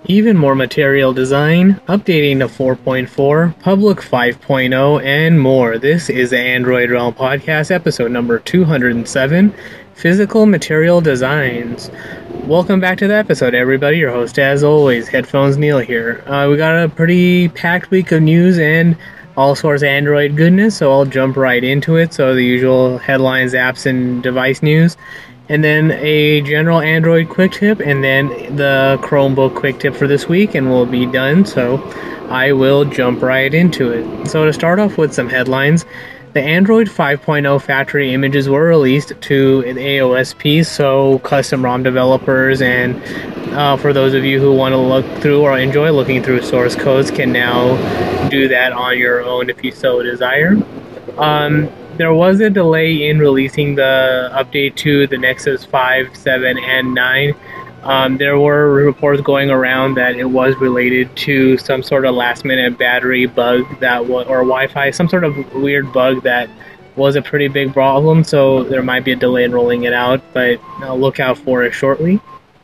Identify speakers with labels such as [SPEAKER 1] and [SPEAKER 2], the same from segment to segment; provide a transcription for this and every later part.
[SPEAKER 1] even more material design, updating to 4.4, public 5.0, and more. This is the Android Realm Podcast, episode number 207, Physical Material Designs. Welcome back to the episode, everybody. Your host, as always, Headphones Neil here. We got a pretty packed week of news and all sorts of Android goodness, so I'll jump right into it. So the usual headlines, apps, and device news, and then a general Android quick tip, and then the Chromebook quick tip for this week, and we'll be done. So I will jump right into it. So to start off with some headlines, the Android 5.0 factory images were released to an AOSP, so custom ROM developers and for those of you who want to look through or enjoy looking through source codes can now do that on your own if you so desire. There was a delay in releasing the update to the Nexus 5, 7, and 9. There were reports going around that it was related to some sort of last-minute battery bug that was, or Wi-Fi, some sort of weird bug that was a pretty big problem. So there might be a delay in rolling it out, but look out for it shortly.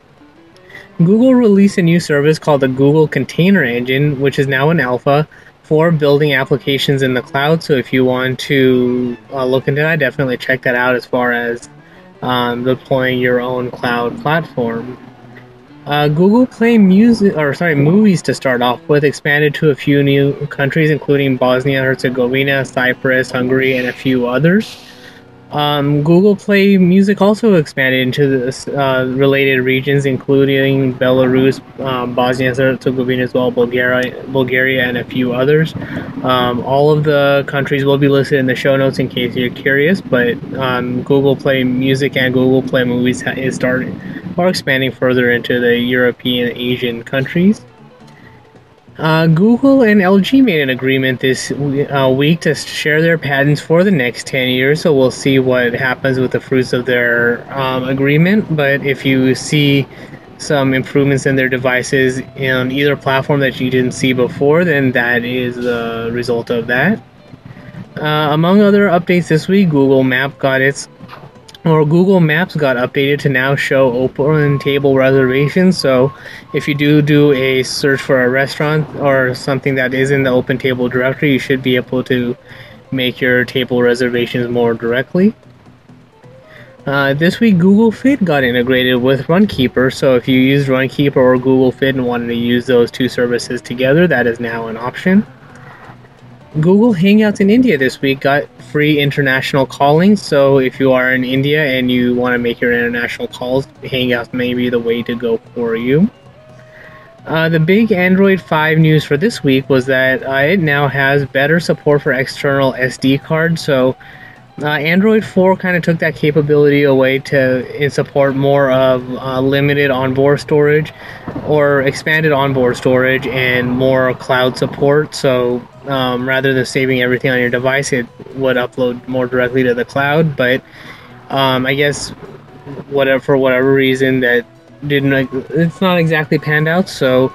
[SPEAKER 1] Google released a new service called the Google Container Engine, which is now in alpha for building applications in the cloud. So if you want to look into that, definitely check that out as far as deploying your own cloud platform. Google Play movies to start off with expanded to a few new countries, including Bosnia and Herzegovina, Cyprus, Hungary, and a few others. Google Play Music also expanded into the related regions, including Belarus, Bosnia and Herzegovina as well, Bulgaria, and a few others. All of the countries will be listed in the show notes in case you're curious, but Google Play Music and Google Play Movies is expanding further into the European and Asian countries. Google and LG made an agreement this week to share their patents for the next 10 years, so we'll see what happens with the fruits of their agreement. But if you see some improvements in their devices on either platform that you didn't see before, then that is the result of that. Among other updates this week, Google Maps got updated to now show open table reservations. So if you do a search for a restaurant or something that is in the open table directory, you should be able to make your table reservations more directly. This week, Google Fit got integrated with Runkeeper. So if you use Runkeeper or Google Fit and wanted to use those two services together, that is now an option. Google Hangouts in India this week got free international calling, so if you are in India and you want to make your international calls, Hangouts may be the way to go for you. The big Android 5 news for this week was that it now has better support for external SD cards, so Android 4 kind of took that capability away to support more of limited onboard storage or expanded onboard storage and more cloud support. So rather than saving everything on your device, it would upload more directly to the cloud. But I guess for whatever reason that it's not exactly panned out. So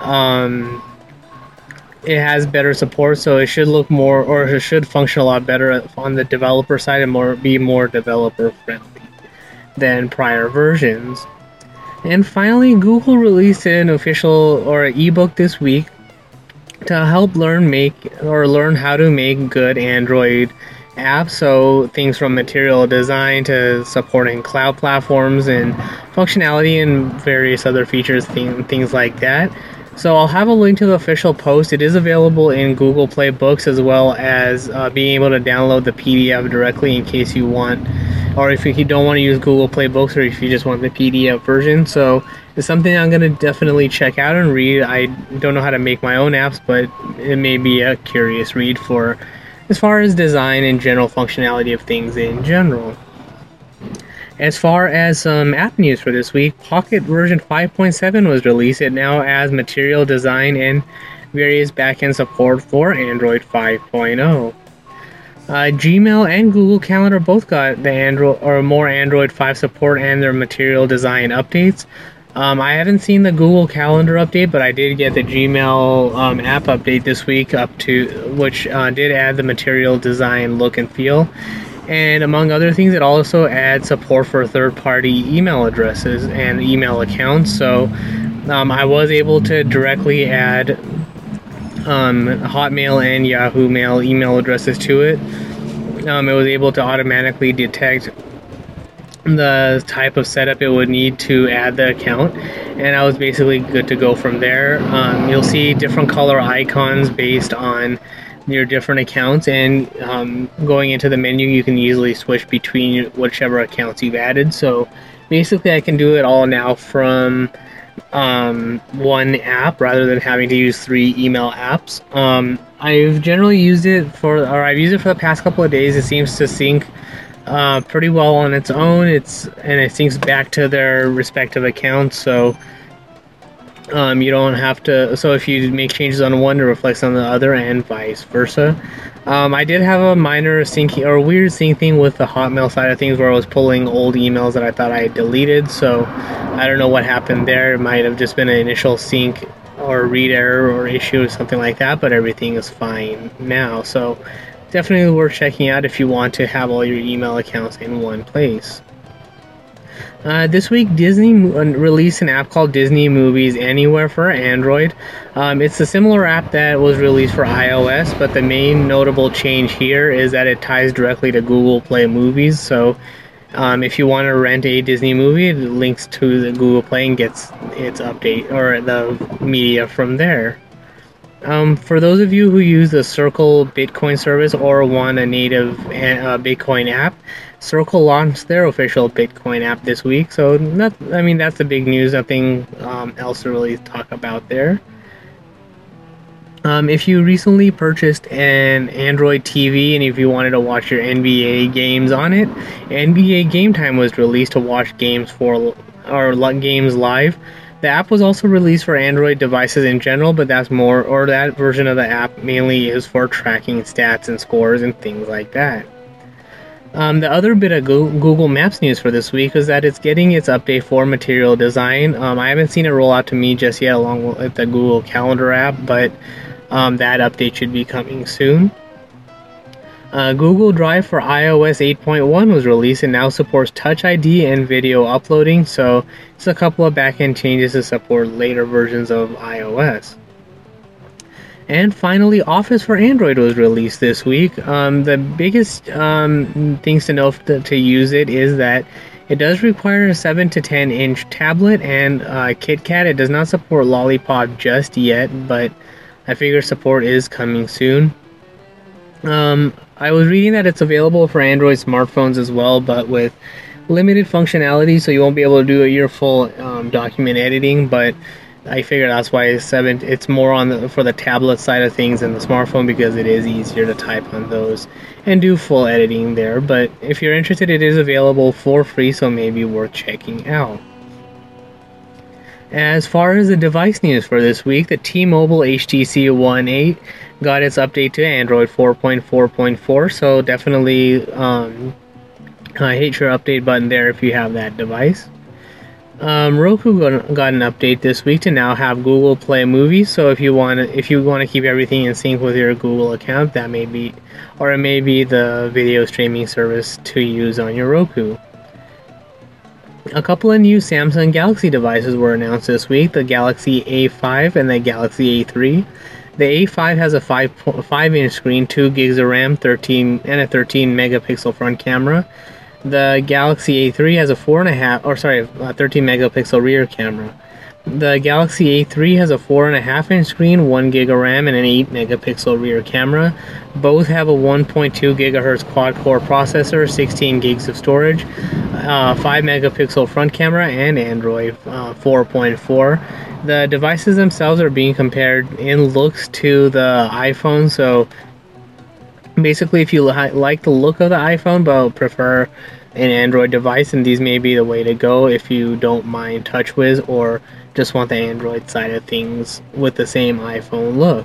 [SPEAKER 1] it has better support, so it should look more, or it should function a lot better on the developer side and be more developer friendly than prior versions. And finally, Google released an official or an ebook this week to help learn how to make good Android apps. So things from material design to supporting cloud platforms and functionality and various other features, things like that. So I'll have a link to the official post. It is available in Google Play Books, as well as being able to download the PDF directly in case you want, or if you don't want to use Google Play Books, or if you just want the PDF version. So it's something I'm going to definitely check out and read. I don't know how to make my own apps, but it may be a curious read for as far as design and general functionality of things in general. As far as some app news for this week, Pocket version 5.7 was released. It now adds material design and various backend support for Android 5.0. Gmail and Google Calendar both got more Android 5 support and their material design updates. I haven't seen the Google Calendar update, but I did get the Gmail app update this week which did add the material design look and feel. And among other things, it also adds support for third-party email addresses and email accounts. So I was able to directly add Hotmail and Yahoo Mail email addresses to it. It was able to automatically detect the type of setup it would need to add the account, and I was basically good to go from there. You'll see different color icons based on your different accounts, and going into the menu you can easily switch between whichever accounts you've added. So basically I can do it all now from one app rather than having to use 3 email apps. I've generally used it I've used it for the past couple of days. It seems to sync pretty well on its own. It syncs back to their respective accounts, so you don't have to. So if you make changes on one, it reflects on the other, and vice versa. I did have a minor syncing or weird sync thing with the Hotmail side of things, where I was pulling old emails that I thought I had deleted. So I don't know what happened there. It might have just been an initial sync or read error or issue or something like that. But everything is fine now. So definitely worth checking out if you want to have all your email accounts in one place. This week, Disney released an app called Disney Movies Anywhere for Android. It's a similar app that was released for iOS, but the main notable change here is that it ties directly to Google Play Movies. So if you want to rent a Disney movie, it links to the Google Play and gets its update or the media from there. For those of you who use the Circle Bitcoin service or want a native Bitcoin app, Circle launched their official Bitcoin app this week. So that's the big news. Nothing else to really talk about there. If you recently purchased an Android TV and if you wanted to watch your NBA games on it, NBA Game Time was released to watch games games live. The app was also released for Android devices in general, but that version of the app mainly is for tracking stats and scores and things like that. The other bit of Google Maps news for this week is that it's getting its update for material design. I haven't seen it roll out to me just yet along with the Google Calendar app, but that update should be coming soon. Google Drive for iOS 8.1 was released and now supports Touch ID and video uploading, so it's a couple of backend changes to support later versions of iOS. And finally, Office for Android was released this week. The biggest things to know to use it is that it does require a 7 to 10 inch tablet and KitKat. It does not support Lollipop just yet, but I figure support is coming soon. I was reading that it's available for Android smartphones as well, but with limited functionality, so you won't be able to do your full document editing. But I figure that's why it's more for the tablet side of things than the smartphone, because it is easier to type on those and do full editing there. But if you're interested, it is available for free, so maybe worth checking out. As far as the device news for this week, the T-Mobile HTC One 8 got its update to Android 4.4.4, so definitely hit your update button there if you have that device. Roku got an update this week to now have Google Play Movies, so if you want to keep everything in sync with your Google account, it may be the video streaming service to use on your Roku. A couple of new Samsung Galaxy devices were announced this week, the Galaxy A5 and the Galaxy A3. The A5 has a 5-inch screen, 2 gigs of RAM, 13 megapixel front camera. The Galaxy A3 has a 13 megapixel rear camera. The Galaxy A3 has a 4.5-inch screen, 1 gig of RAM, and an 8 megapixel rear camera. Both have a 1.2 gigahertz quad-core processor, 16 gigs of storage, 5 megapixel front camera, and Android 4.4. The devices themselves are being compared in looks to the iPhone, so basically if you like the look of the iPhone but prefer an Android device, and these may be the way to go if you don't mind TouchWiz or just want the Android side of things with the same iPhone look.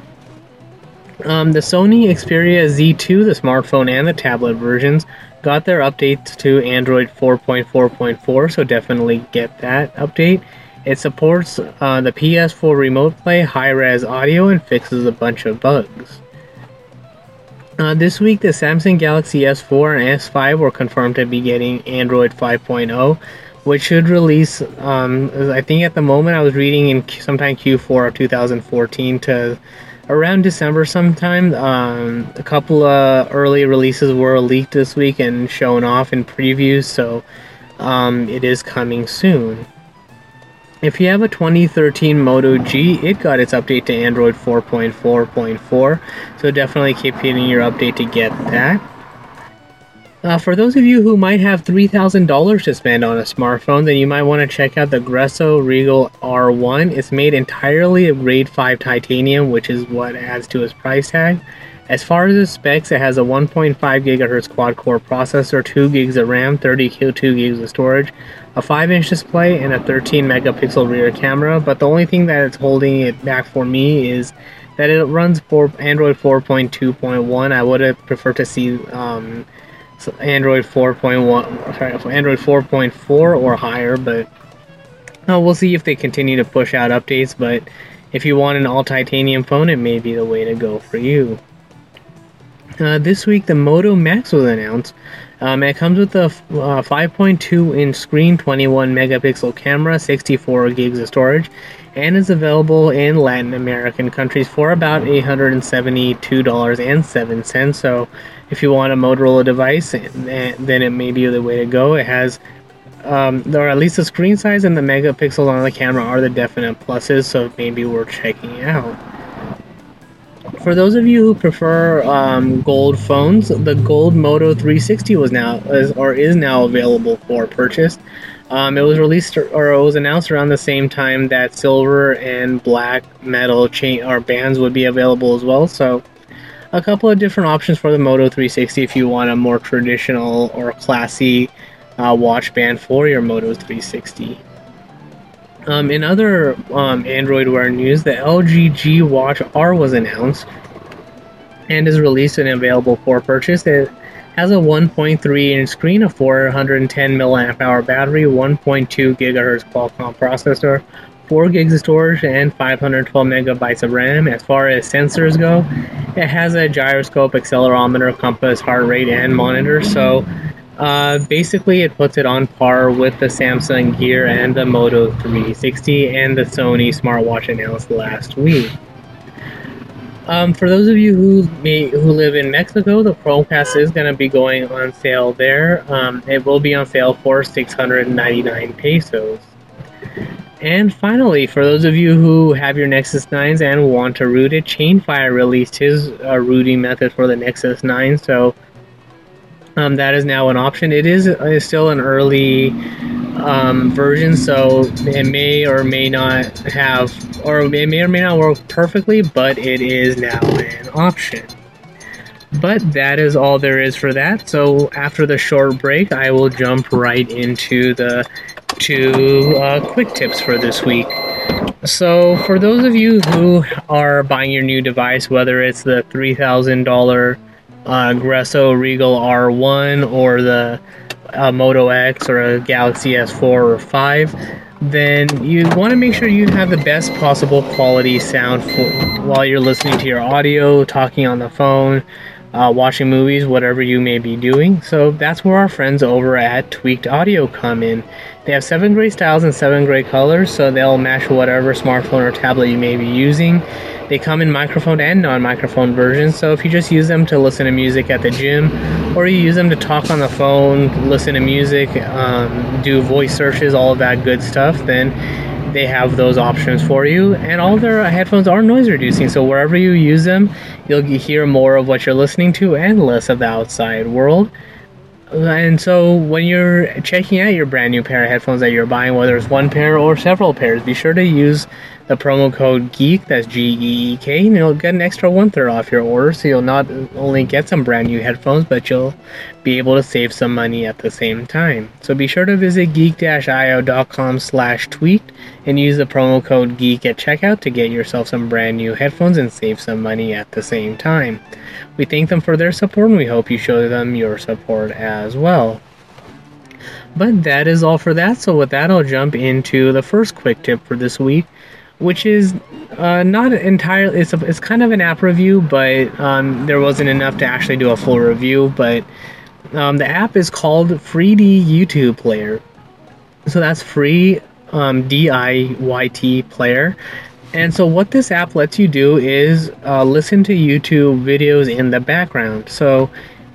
[SPEAKER 1] The Sony Xperia Z2, the smartphone and the tablet versions, got their updates to Android 4.4.4, so definitely get that update. It supports the PS4 Remote Play, high-res audio, and fixes a bunch of bugs. This week, the Samsung Galaxy S4 and S5 were confirmed to be getting Android 5.0, which should release, I think at the moment I was reading in sometime Q4 of 2014 to around December sometime. A couple of early releases were leaked this week and shown off in previews, so it is coming soon. If you have a 2013 Moto G, it got its update to Android 4.4.4, so definitely keep hitting your update to get that. For those of you who might have $3,000 to spend on a smartphone, then you might want to check out the Gresso Regal R1. It's made entirely of grade 5 titanium, which is what adds to its price tag. As far as the specs, it has a 1.5 GHz quad-core processor, 2 gigs of RAM, 32 gigs of storage, a 5-inch display, and a 13-megapixel rear camera. But the only thing that it's holding it back for me is that it runs for Android 4.2.1. I would have preferred to see Android 4.4 or higher, but we'll see if they continue to push out updates. But if you want an all-titanium phone, it may be the way to go for you. This week, the Moto Max was announced. It comes with a 5.2-inch screen, 21-megapixel camera, 64 gigs of storage, and is available in Latin American countries for about $872.07. So if you want a Motorola device, then it may be the way to go. It has, or at least the screen size and the megapixels on the camera are the definite pluses, so it may be worth checking out. For those of you who prefer gold phones, the Gold Moto 360 is now available for purchase. It was released it was announced around the same time that silver and black metal chain or bands would be available as well. So a couple of different options for the Moto 360 if you want a more traditional or classy watch band for your Moto 360. In other Android Wear news, the LG G Watch R was announced and is released and available for purchase. It has a 1.3-inch screen, a 410 mAh battery, 1.2 GHz Qualcomm processor, 4 gigs of storage, and 512 megabytes of RAM. As far as sensors go, it has a gyroscope, accelerometer, compass, heart rate, and monitor. So basically, it puts it on par with the Samsung Gear and the Moto 360 and the Sony smartwatch announced last week. For those of you who live in Mexico, the Chromecast is going to be going on sale there. It will be on sale for 699 pesos. And finally, for those of you who have your Nexus 9s and want to root it, Chainfire released his rooting method for the Nexus 9, so that is now an option. It is still an early version, so it may or may not have, or it may or may not work perfectly, but it is now an option. But that is all there is for that. So after the short break, I will jump right into the two quick tips for this week. So for those of you who are buying your new device, whether it's the $3,000 Gresso Regal R1 or the Moto X or a Galaxy S4 or 5, then you want to make sure you have the best possible quality sound while you're listening to your audio, talking on the phone, watching movies, whatever you may be doing. So that's where our friends over at Tweaked Audio come in. They have 7 great styles and 7 great colors, so they'll match whatever smartphone or tablet you may be using. They come in microphone and non-microphone versions, so if you just use them to listen to music at the gym, or you use them to talk on the phone, listen to music, do voice searches, all of that good stuff, then they have those options for you. And all their headphones are noise reducing, so wherever you use them, you'll hear more of what you're listening to and less of the outside world. And so when you're checking out your brand new pair of headphones that you're buying, whether it's one pair or several pairs, be sure to use the promo code GEEK, that's GEEK, and you'll get an extra 1/3 off your order, so you'll not only get some brand new headphones, but you'll be able to save some money at the same time. So be sure to visit geek-io.com/tweaked and use the promo code GEEK at checkout to get yourself some brand new headphones and save some money at the same time. We thank them for their support, and we hope you show them your support as well. But that is all for that, so with that I'll jump into the first quick tip for this week, which is not entirely, it's kind of an app review, but there wasn't enough to actually do a full review. But the app is called 3D YouTube Player. So that's free, DIYT player. And so what this app lets you do is listen to YouTube videos in the background. So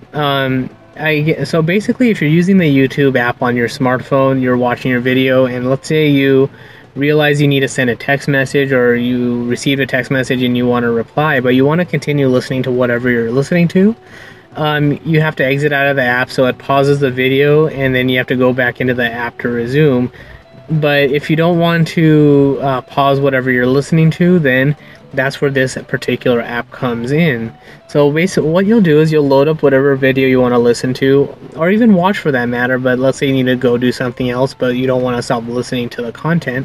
[SPEAKER 1] so basically, if you're using the YouTube app on your smartphone, you're watching your video, and let's say you realize you need to send a text message, or you received a text message and you want to reply, but you want to continue listening to whatever you're listening to. You have to exit out of the app, so it pauses the video, and then you have to go back into the app to resume. But if you don't want to pause whatever you're listening to, then that's where this particular app comes in. So basically, what you'll do is you'll load up whatever video you want to listen to, or even watch for that matter. But let's say you need to go do something else, but you don't want to stop listening to the content.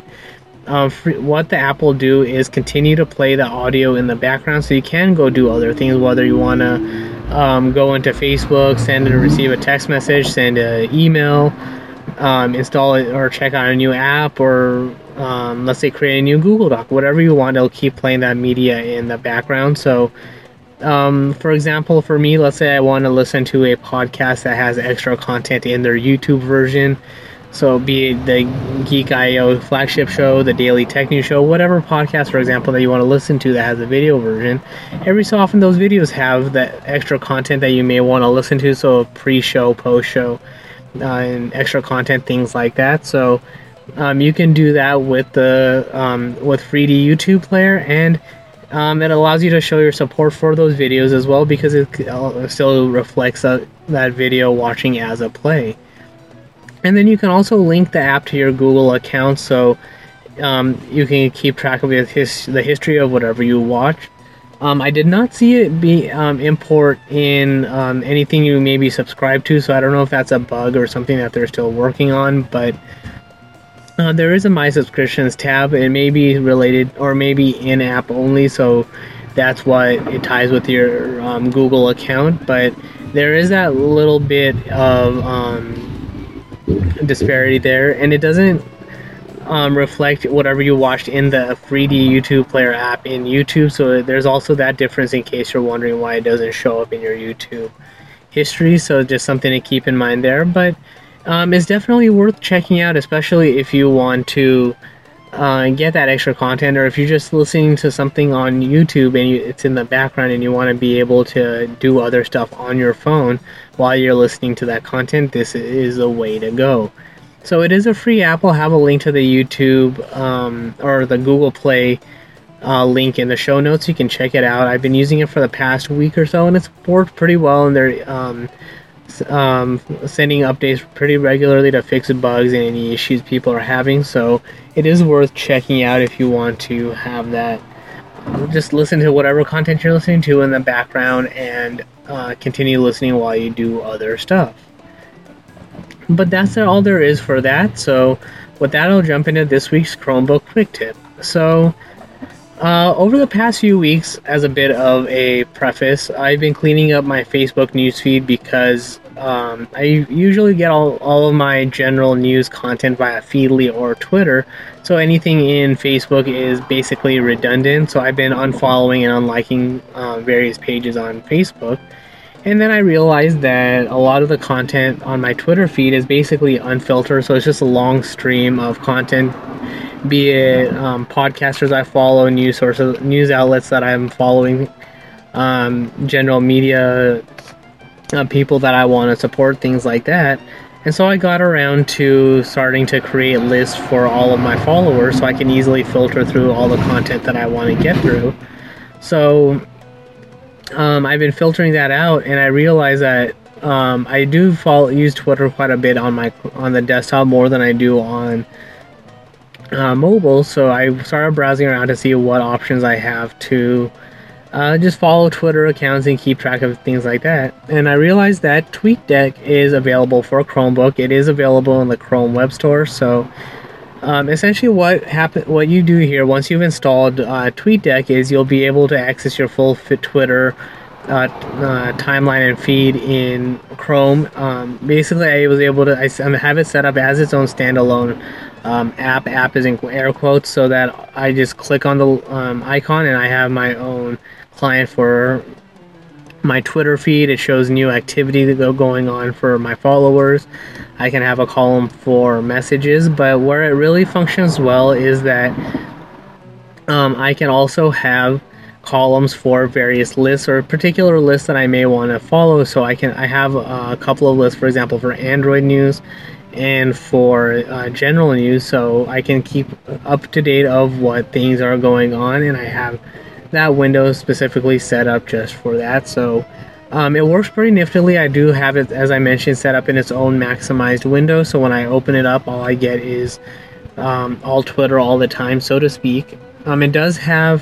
[SPEAKER 1] What the app will do is continue to play the audio in the background, so you can go do other things, whether you want to go into Facebook, send and receive a text message, send an email, install it or check out a new app, or let's say create a new Google Doc, whatever you want. It'll keep playing that media in the background. So for example, for me, let's say I want to listen to a podcast that has extra content in their YouTube version. So be it the Geek.io flagship show, the Daily Tech News show, whatever podcast, for example, that you want to listen to that has a video version. Every so often those videos have that extra content that you may want to listen to, so pre-show, post-show, and extra content, things like that. So you can do that with the with FreeD YouTube player, and it allows you to show your support for those videos as well, because it still reflects that video watching as a play. And then you can also link the app to your Google account, so you can keep track of the history of whatever you watch. I did not see it be import in anything you may be subscribed to, so I don't know if that's a bug or something that they're still working on, but there is a My Subscriptions tab. It may be related, or maybe in-app only, so that's why it ties with your Google account, but there is that little bit of disparity there, and it doesn't reflect whatever you watched in the FreeD YouTube player app in YouTube. So there's also that difference, in case you're wondering why it doesn't show up in your YouTube history. So just something to keep in mind there, but it's definitely worth checking out, especially if you want to get that extra content, or if you're just listening to something on YouTube and it's in the background and you want to be able to do other stuff on your phone while you're listening to that content. This is the way to go. So it is a free app. I'll have a link to the YouTube or the Google Play link in the show notes. You can check it out. I've been using it for the past week or so, and it's worked pretty well, and they're sending updates pretty regularly to fix bugs and any issues people are having. So it is worth checking out if you want to have that. Just listen to whatever content you're listening to in the background, and continue listening while you do other stuff. But that's all there is for that. So with that, I'll jump into this week's Chromebook Quick Tip. So over the past few weeks, as a bit of a preface, I've been cleaning up my Facebook newsfeed, because I usually get all of my general news content via Feedly or Twitter, so anything in Facebook is basically redundant. So I've been unfollowing and unliking various pages on Facebook. And then I realized that a lot of the content on my Twitter feed is basically unfiltered, so it's just a long stream of content, be it podcasters I follow, news sources, news outlets that I'm following, general media people that I want to support, things like that. And so I got around to starting to create lists for all of my followers, so I can easily filter through all the content that I want to get through. So I've been filtering that out, and I realize that I do use Twitter quite a bit on the desktop, more than I do on mobile. So I started browsing around to see what options I have to just follow Twitter accounts and keep track of things like that. And I realized that TweetDeck is available for Chromebook. It is available in the Chrome Web Store. So essentially what you do here, once you've installed TweetDeck, is you'll be able to access your full Twitter timeline and feed in Chrome. Basically, I was able to have it set up as its own standalone app is in air quotes, so that I just click on the icon and I have my own client for my Twitter feed. It shows new activity that go going on for my followers. I can have a column for messages, but where it really functions well is that I can also have columns for various lists or particular lists that I may want to follow. So I have a couple of lists, for example, for Android news and for general news, so I can keep up to date of what things are going on, and I have that window specifically set up just for that. So it works pretty niftily. I do have it, as I mentioned, set up in its own maximized window, so when I open it up, all I get is all Twitter all the time, so to speak. It does have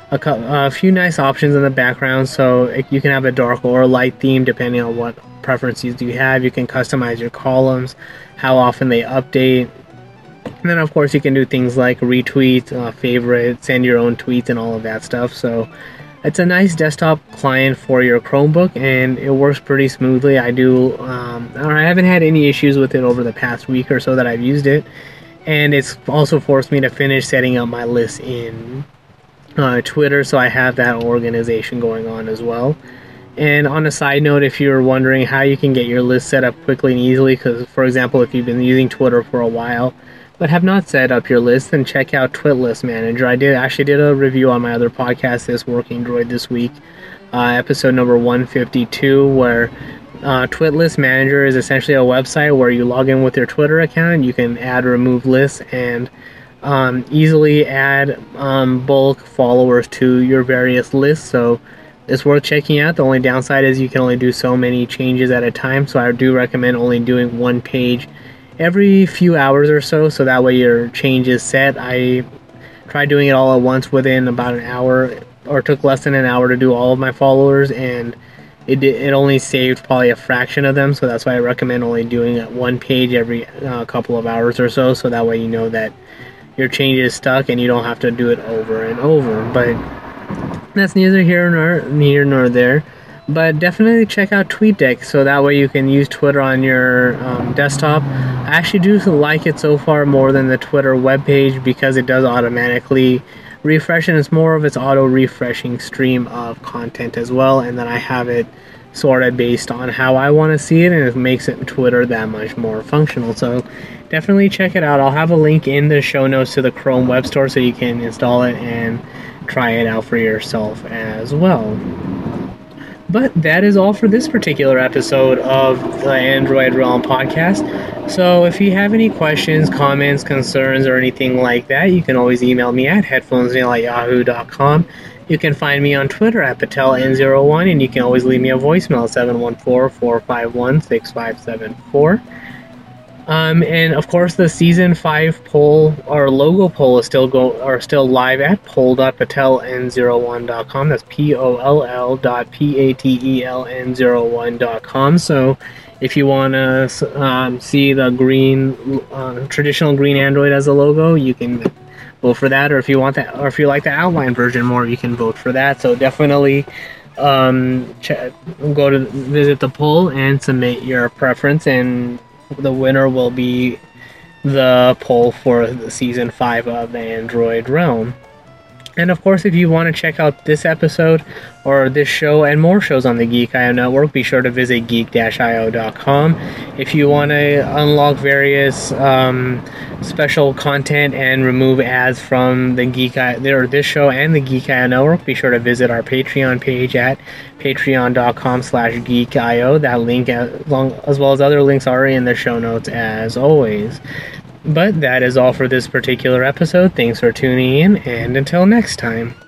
[SPEAKER 1] a few nice options in the background, so you can have a dark or a light theme depending on what preferences you have. You can customize your columns, how often they update, and then of course you can do things like retweet, favorite, send your own tweets, and all of that stuff. So it's a nice desktop client for your Chromebook, and it works pretty smoothly. I haven't had any issues with it over the past week or so that I've used it, and it's also forced me to finish setting up my list in Twitter, so I have that organization going on as well. And on a side note, if you're wondering how you can get your list set up quickly and easily, because for example, if you've been using Twitter for a while but have not set up your list, then check out TwitList Manager. I did a review on my other podcast, This Working Droid, this week, episode number 152, where TwitList Manager is essentially a website where you log in with your Twitter account. You can add or remove lists and easily add bulk followers to your various lists, so it's worth checking out. The only downside is you can only do so many changes at a time, so I do recommend only doing one page every few hours or so, so that way your change is set. I tried doing it all at once within about an hour, or took less than an hour to do all of my followers, and it only saved probably a fraction of them, so that's why I recommend only doing one page every couple of hours or so, so that way you know that your change is stuck and you don't have to do it over and over. But that's neither here nor there. But definitely check out TweetDeck, so that way you can use Twitter on your desktop. I actually do like it so far more than the Twitter webpage, because it does automatically refresh, and it's more of its auto refreshing stream of content as well, and then I have it sorted based on how I want to see it, and it makes it Twitter that much more functional. So definitely check it out. I'll have a link in the show notes to the Chrome Web Store so you can install it and try it out for yourself as well. But that is all for this particular episode of the Android Realm podcast. So if you have any questions, comments, concerns, or anything like that, you can always email me at headphonesnail@yahoo.com. You can find me on Twitter at PatelN01, and you can always leave me a voicemail at 714-451-6574. And of course, the season 5 poll or logo poll is still live at poll.pateln01.com. That's poll.pateln01.com. So if you want to see the green, traditional green Android as a logo, you can vote for that. Or if you want that, or if you like the outline version more, you can vote for that. So definitely go to visit the poll and submit your preference, and the winner will be the poll for the season 5 of the Android Realm. And of course, if you want to check out this episode or this show and more shows on the Geek.io network, be sure to visit geek-io.com. If you want to unlock various special content and remove ads from the this show and the Geek.io network, be sure to visit our Patreon page at patreon.com/geek.io. That link, as well as other links, are in the show notes as always. But that is all for this particular episode. Thanks for tuning in, and until next time.